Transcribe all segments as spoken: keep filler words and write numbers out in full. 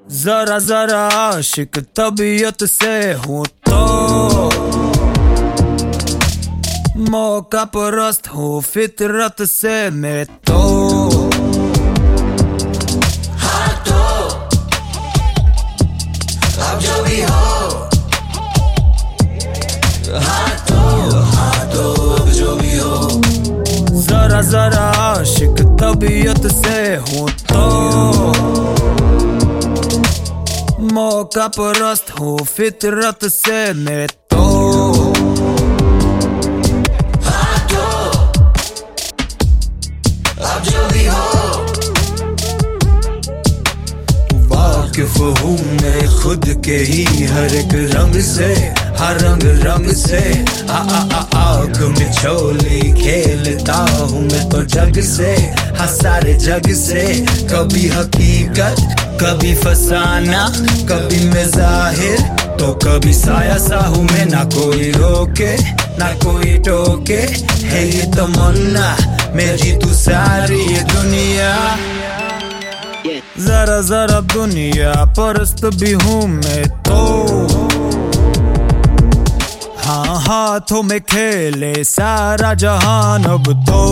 जरा जरा आशिक तबीयत से हूँ तो मौका परस्त हूँ फितरत से मैं तो। हाँ तो अब जो भी हो, हाँ तो हाँ तो अब जो भी हो। जरा जरा आशिक तबीयत से हूँ तो मौका परस्त हूँ फितरत से मैं तो। हाँ तो अब जो भी हो, वाकिफ हूँ मैं खुद के ही हर एक रंग से, हर रंग रंग से। आ आ आ आँख में झोली खेलता हूँ मैं तो जग से, हाँ सारे जग से। कभी हकीकत कभी फसाना, कभी मैं जाहिर तो कभी साया सा हूँ मैं। ना कोई रोके ना कोई टोके, है ये तमन्ना मैं जीतू सारी ये दुनिया। जरा जरा दुनिया परस्त भी हूँ मैं तो, हाँ हाथों में खेले सारा जहान अब तो।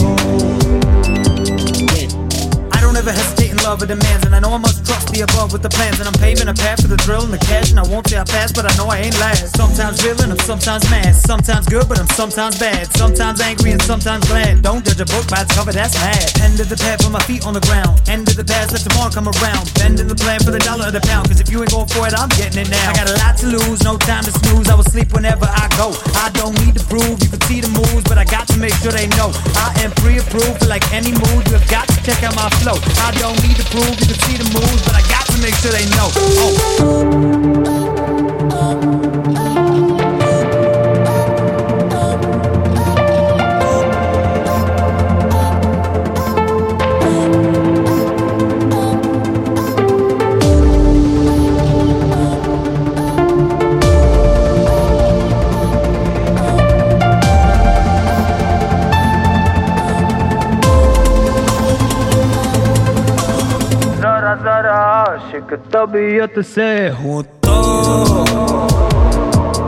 I don't ever hesitate in love with demands, and I know I must trust the above with the plans, and I'm paving a path for the thrill and the cash, and I won't say I pass, but I know I ain't last. Sometimes real and I'm sometimes mad, sometimes good but I'm sometimes bad, sometimes angry and sometimes glad. Don't judge a book by its cover, that's mad. End of the path, put my feet on the ground. End of the past, let tomorrow come around. Bending the plan for the dollar or the pound, cause if you ain't going for it, I'm getting it now. I got a lot to lose, no time to snooze, I will sleep whenever I go. I don't need to prove, you can see the moves, but I got to make sure they know I am pre-approved for like any mood. You have got to check out my flow. I don't need to prove, you can see the moves, but I got to make sure they know. Oh. जरा जरा आशिक तबीयत से हूँ तो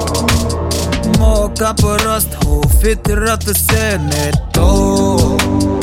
मौका परस्त हूँ फितरत से मैं तो।